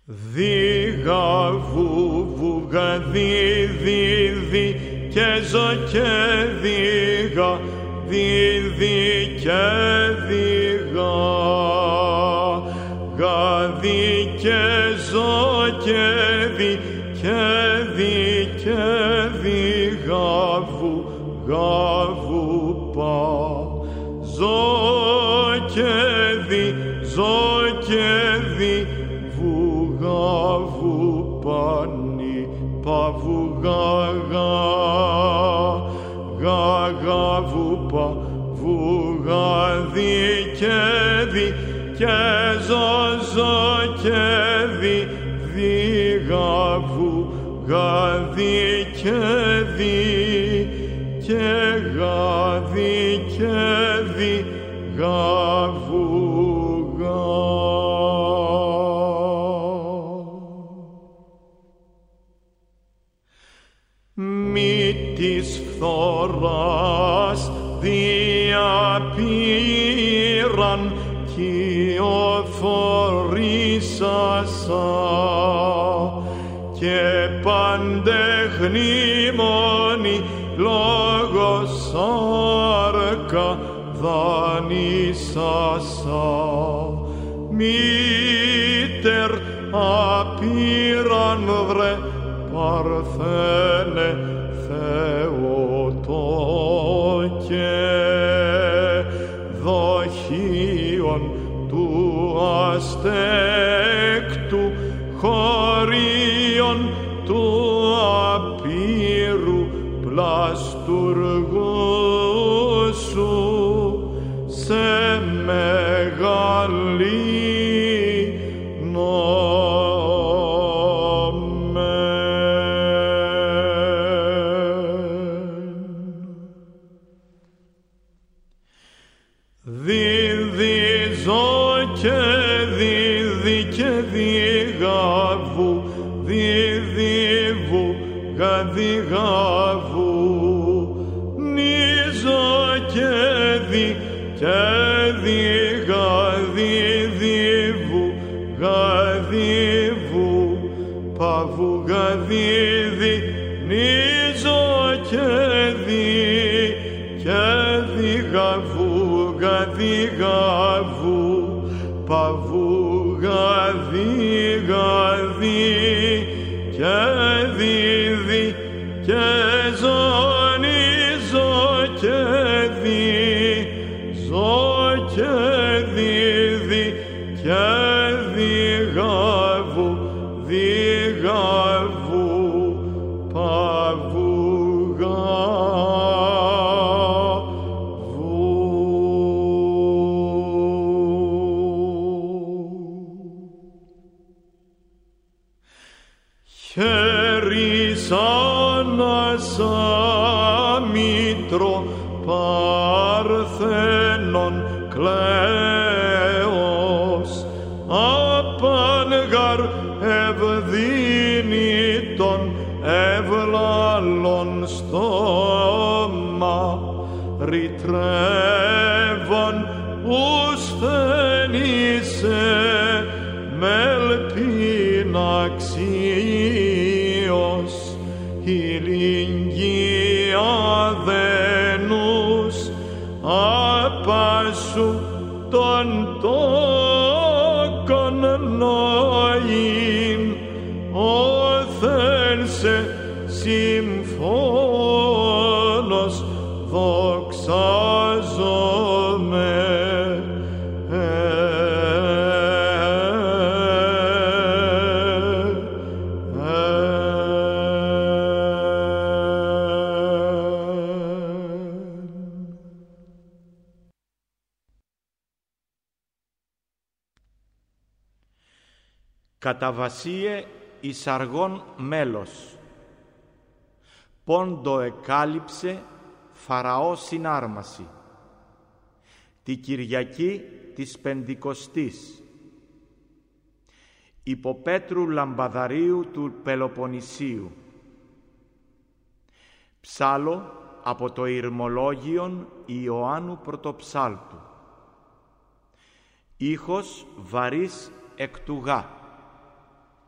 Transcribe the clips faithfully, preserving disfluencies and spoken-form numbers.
Δίγα βούβουγα δι δι δι και ζω και δίγα δι δι και δίγα γα δι και ζω και δι και δι και δίγα βου γα βου πα ζω και δι ζω και δι βουγαβου πανι παβουγαγα γαγαβου πα βουγαδι και δι και ζω και δι διγαβου γαδι και δι και γαδι και δι γαβουγα. Μη της φθοράς διαπήραν κυοφορήσασα και παντέχνη μόνη λόγος άρκα δανείσασα. Μήτερ απήραν βρε Παρθένε Θεοτό και δοχείων του αστέκτου χωρίων του απείρου πλαστουργού σου σε μεγάλη διγαβου νίζω και δι και διγαδι διβου γαδιβου παβου γαδιδι νίζω και δι και διγαβου γαδιγαβου παβου γαδιγαδι και διδι και ζωνίζω και δι ζω και διδι και διγαβου διγαβου παβουγαβου. Χερισάνασα μήτρο Παρθένων κλαίος απανγαρ ευδίνητον ευλάλλον στόμα ρητρεύον ουσθενήσε μελπίναξίος ηλικία δενούς απάσου τον τόκον νόην όθεν σε συμφώνος δοξάζομαι. Καταβασίε εις αργών μέλος, πόντο εκάλυψε Φαραώ συνάρμαση, τη Κυριακή της Πεντηκοστής, υπό Πέτρου Λαμπαδαρίου του Πελοποννησίου. Ψάλο από το Ηρμολόγιον Ιωάννου Πρωτοψάλτου. Ήχος βαρύς εκ του γά.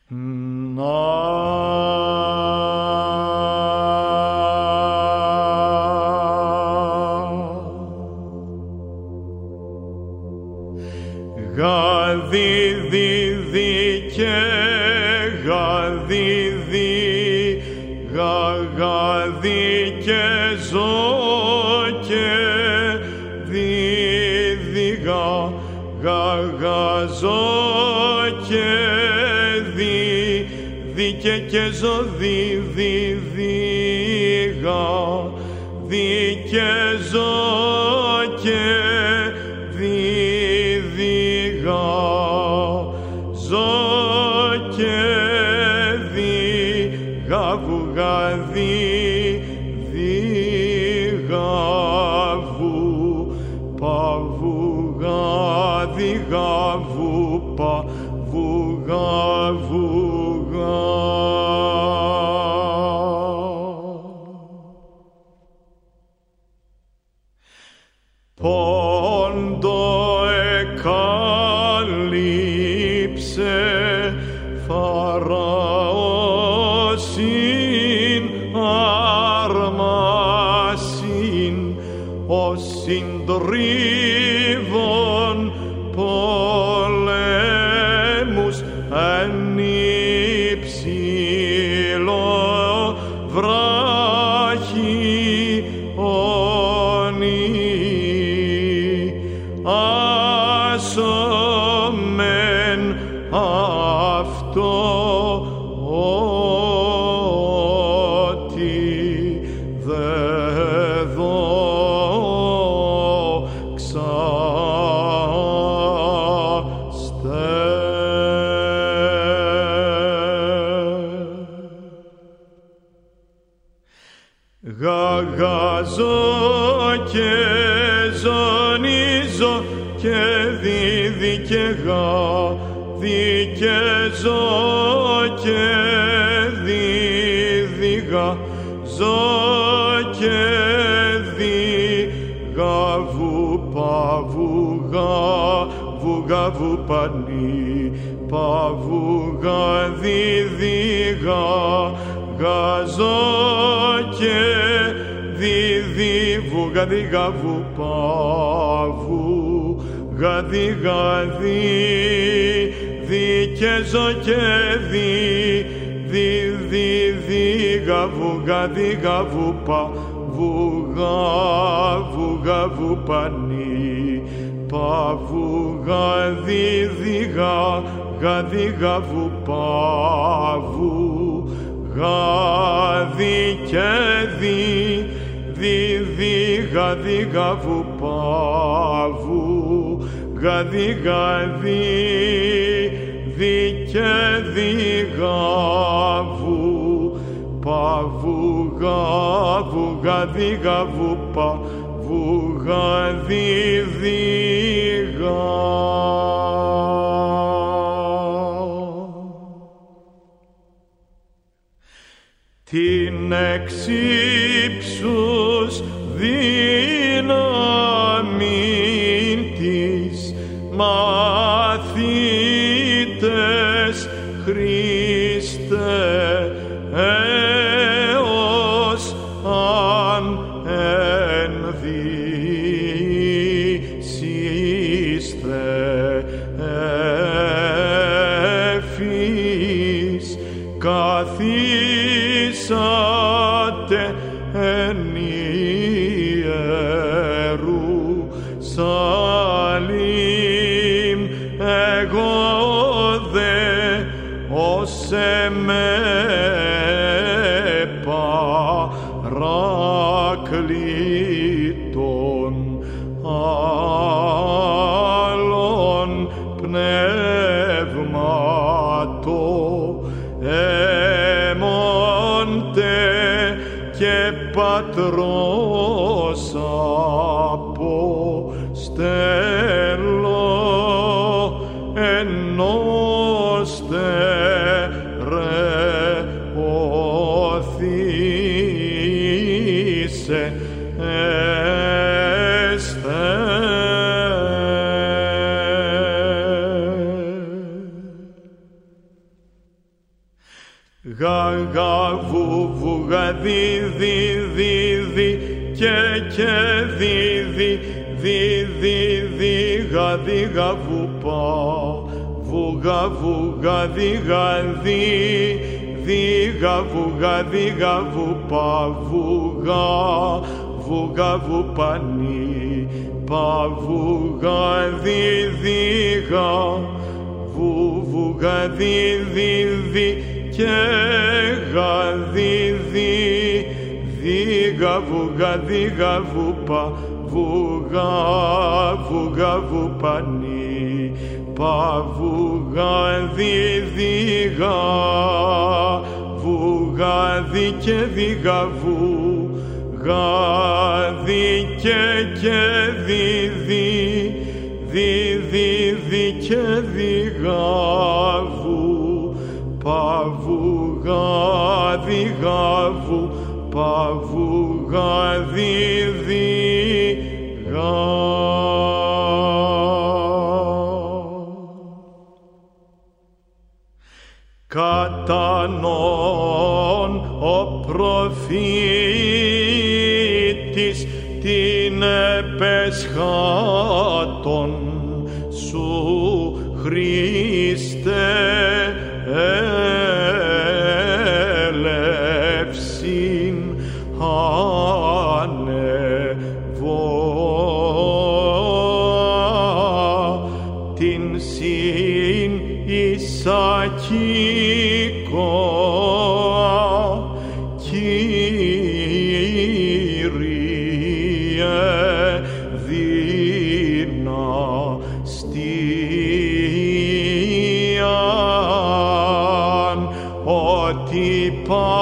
Γαδίδι και γαδίδι, γαγαδί και ζω και δίδυγα, γαγαζώ και δι, δίκαι και ζω δι, δι, δίγα, δι και ζω και δίδυγα, ζω και δίγα, βουγαδί, δίγαβου, παβουγαδί, γαβου, παβουγαβουγα. Πόντο εκάλυψε Φαραώσιν αρμάσιν ως συντρίβων πολέμους εν υψηλό βράχι όνει άσομεν αυτό ότι δε δόξαστε. Γαγαζώ και ζωνίζω και δίδυ και γαδί και ζω και δίδυγα, ζω και δίγαβου, παβουγα, βουγαβου πανί, παβουγα, δίδυγα, γαζώ και δίδυ, βουγαδί, γαβου, παβου, γαδί, γαδί, δι και ζω και δι, δι, δι, δι, γαβου, γαδί, γαβου, πα, βουγα, βουγαβου, πανί, πα, βουγαδί, διγα, γαδί, γαβου, παβου, γαδί και δι, δι, δι, γαδί, γαβου, παβου, γαδί, γαδί, δι και δι, γαβου, παβου, γαβου, γαδί, γαβου, παβου, γαδί, διγα. Την εξύψους δύναμην της μαθήτες Χριστέ, έως αν ενδύσιστε εφής καθίσατε εν Ιερουσαλήμ, εγώ δε ως εμέ παρακλήτων άλλων πνεύματο εμόντε και πατρός αποστέλω ενώστε ρε οθήσε εστε. Γα βου βου γα δι δι δι δι και και δι δι δι δι δι γα δι γα βου πα βου γα βου γα δι γα δι δι γα βου γα δι γα βου πα βου γα βου γα βου πα νι πα βου γα δι δι γα βου βου γα δι δι δι και γα δι δι δι γα βου γα δι γα βου πα βου γα βου γα βου πα νι πα βου γα δι δι γα βου γα δι και δι γα βου γα δι και και δι δι δι δι δι και δι γα βου πα βου γα δι γα βου πα βου γα δι δι γα. Κατά νόν ο προφήτης την επεσχάτων σου Χριστέ ελεύσιν ανεβώ την συν Ισακικό Κύριε δυναστείαν ότι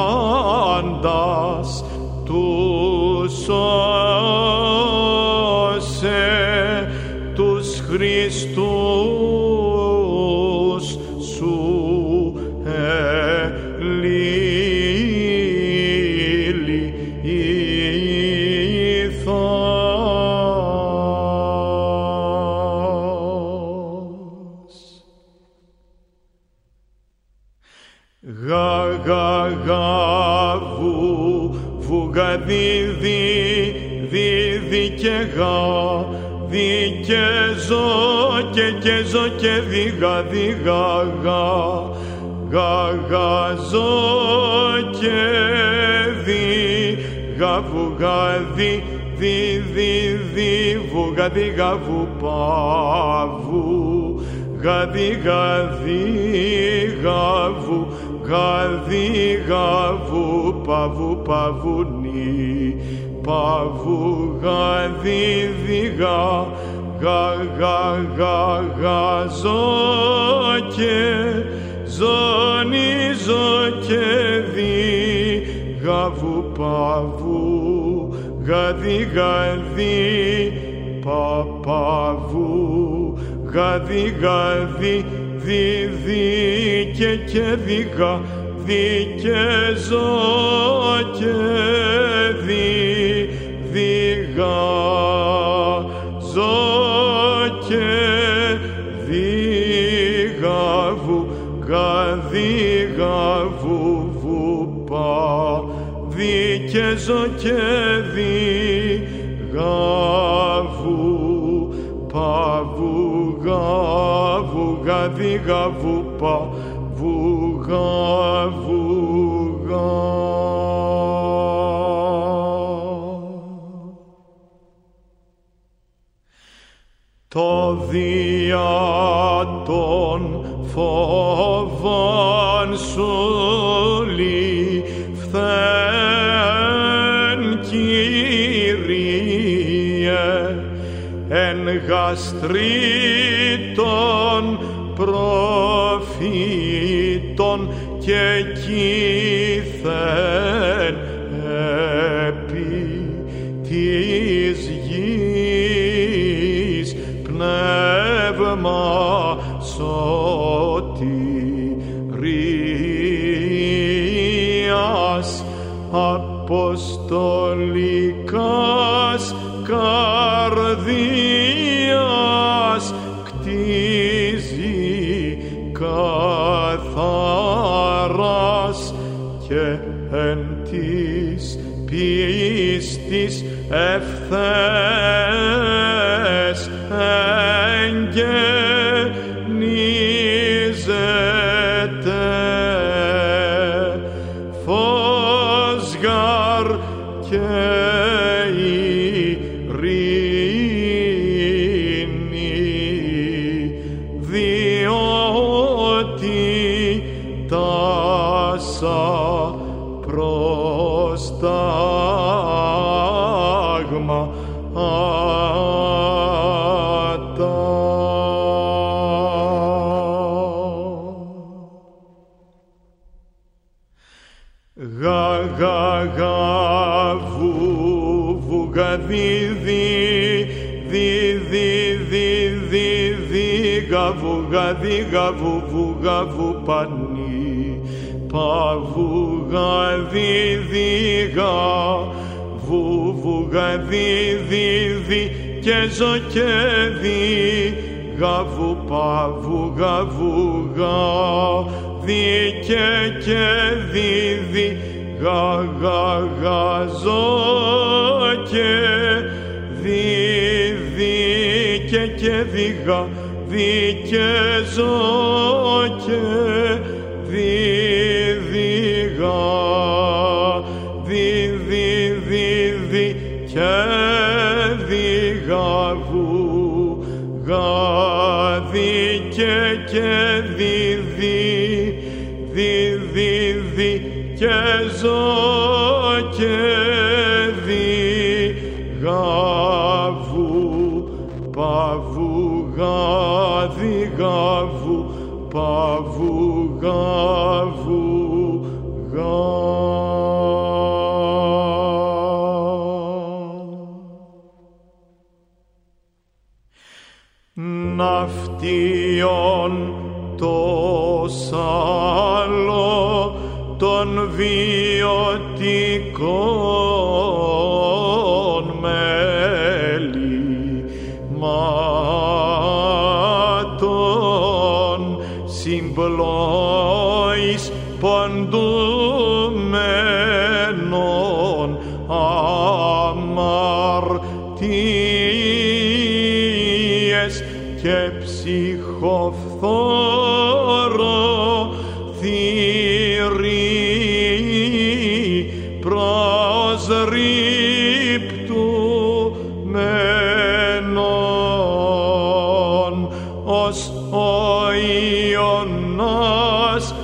πάντας τους σώσε τους Χριστούς σου ελίληθος. Γα γα γα βου βου γα δι δι δι δι και γα δι και ζω και και ζω και δι γα δι γα γα γα γα ζω και δι γα βου γα δι δι δι δι βου γα δι γα βου πα βου γα δι γα δι γα βου γα δι γα βου πα βου πα βου νι πα βου γα δι δι γα γα γα γα γα ζω και ζώνη ζω και δι γα βου πα βου γα δι γα δι πα πα βου γα δι γα δι δι δι και και δι γα δι και ζω και δι δι γα ζω και δι γα βου γα δι γα βου βου πα δι και ζω και δι γα βου πα βου γα βου γα δι γα βου πα βου γα βου γα. Το δια των φόβων σου ληφθέν Κύριε εν γαστρί των προφήτων και κήθεν επί της γης πνεύμα σωτηρίας αποστολικάς καρδίας κτίζει καθαράς και εν της πίστης ευθές εγγενίζεται, φως γαρ και ειρήνη, διότι τάσα προστάγμα γα γα γα βου βου γα δι δι δι δι δι δι δι γα βου γα δι γα βου βου γα βου πανί πα βου γα δι δι γα βου βου γα δι δι δι και ζω και δι γα βου πα βου γα βου γα δι και και δι δι γα γα γα ζω και δι δι και και δι γα δι και ζω και δι δι γα δι δι δι δι και δι γα βου γα δι και και δι δι δι δι δι και ζω και δι γα βου πα βου γα δι γα βου πα βου γα βου γα. Ναυτίον το σάλο των βιωτικών μέλημάτων συμπλόης ποντουμένων αμαρτίες και ψυχοφθόρο θηρή προσρυπτουμένων ως ο Ιωνάς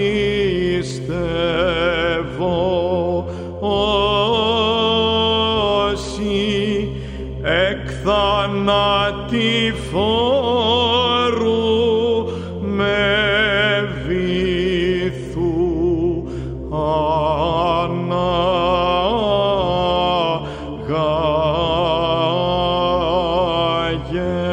Χριστεύω όσοι εκ θανατηφόρου με βυθού αναγάγε.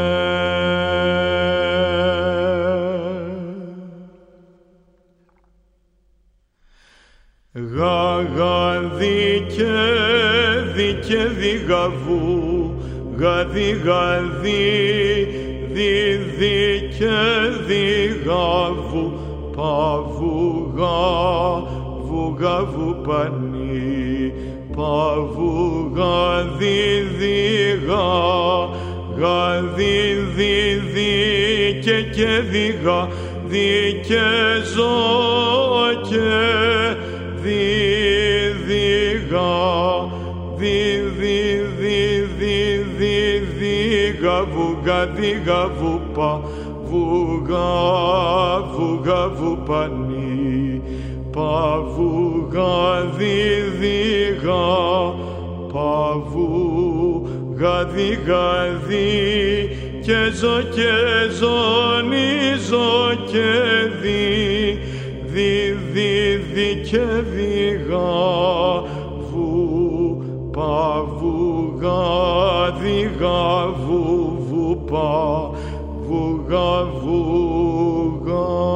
Γα γα δι και δι και δι γα βου γα δι γα δι δι δι και δι γα βου πα βου γα βου γα βου πανί πα βου γα δι δι γα γα δι δι δι και και δι γα δι και ζω και δι δι γα δι δι δι δι δι δι γα βου γα δι γα βου πα βου γα βου γα βου πανί πα βου γα δι δι γα πα βου γα δι γα δι και ζω και ζωνίζω και δι δι δι δι και δι γα βου πα βου γα δι γα βου βου πα βου γα βου γα.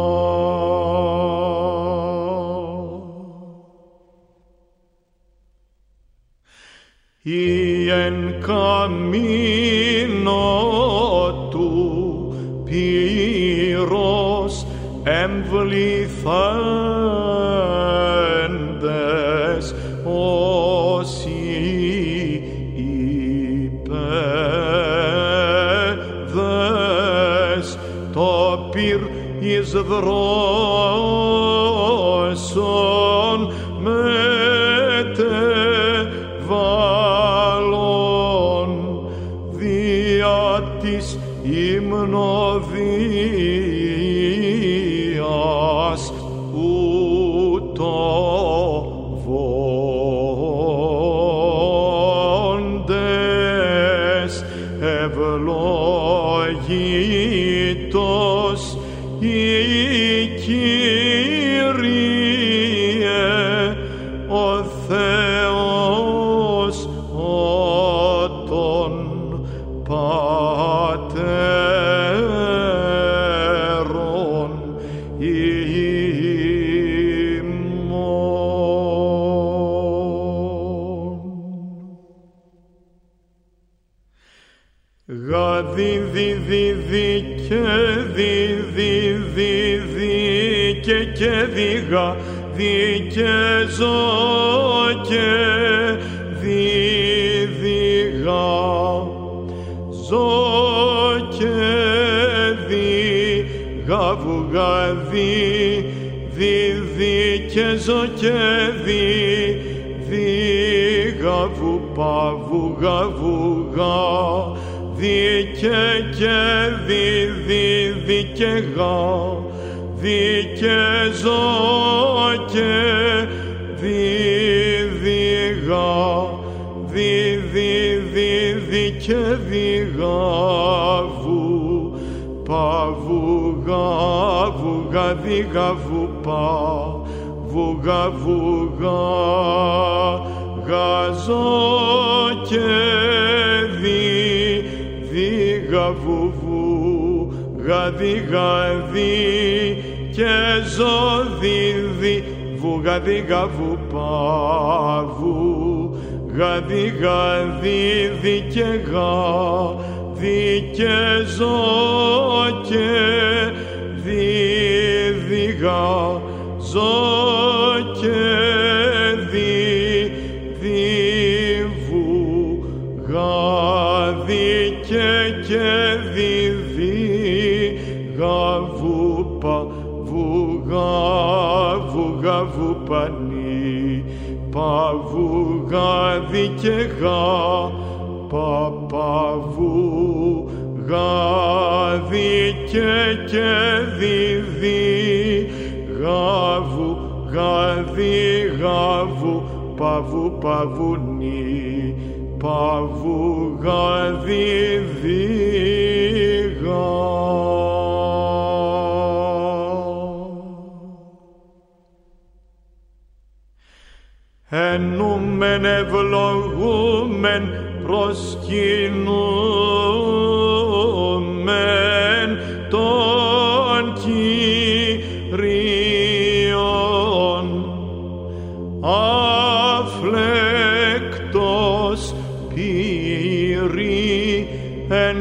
Ή εν καμίνο του πύρος εμβληθέντες εις δρόσον μετεβάλλον δια της υμνοδίας ούτω βόντες ευλογήτως η Κύριε ο Θεός ο των πατέρων ημών. Γαδι δι δι δι και δι δι δι δι και και διγα δι και ζω και δι διγα ζω και δι γαβουγα δι δι δι και ζω και δι δι γαβου παβου γαβουγα δι και και δι δι δι και γα δι και ζω και δι δι γα δι δι δι δι και δι γαβου παβου γαβου γα δι γαβου παβου γαβου γα γαζω και δι δι γαβουβου γαδι γαδι και ζω δι δι βου γαδι γαβου παβου γαδι γαδι δι και γα δι και ζω και δι δι γα ζω και δι δι βου γαδι και και δι δι γαβου παβου γαβου γαβου πανί παβου γαδι και γα παπαβου γαδι και και δι δι γαβου γαδι γαβου παβου παβουνί παβου γαδι δι γα. Ενούμεν ευλογούμεν προσκυνούμεν τον Κύριον αφλεκτός πύρη εν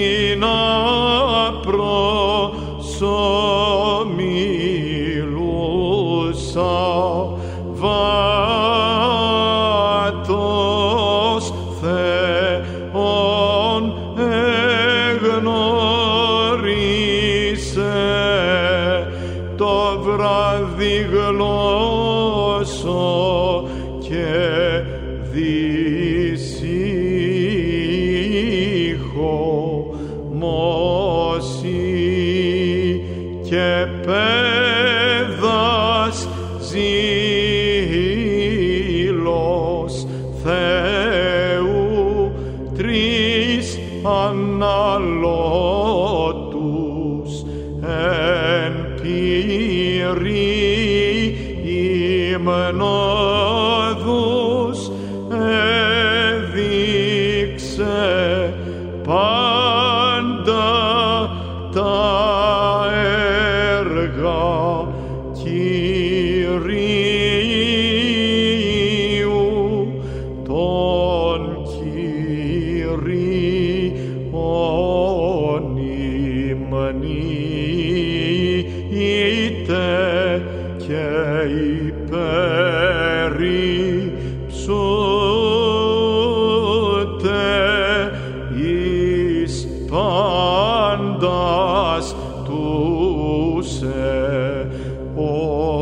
συναπροσομιλούσα βάτος Θεόν εγνωρίσε το βράδυ γλώσσο και δυσύχο μόσι και πέδας ζήλος Θεού τρεις αναλώτους εν πύρη υμνοδούς έδειξε πάντα τα έργα Κυρίου τον Κύριον υμνείτε και υπερυψούτε εις πάντας του ο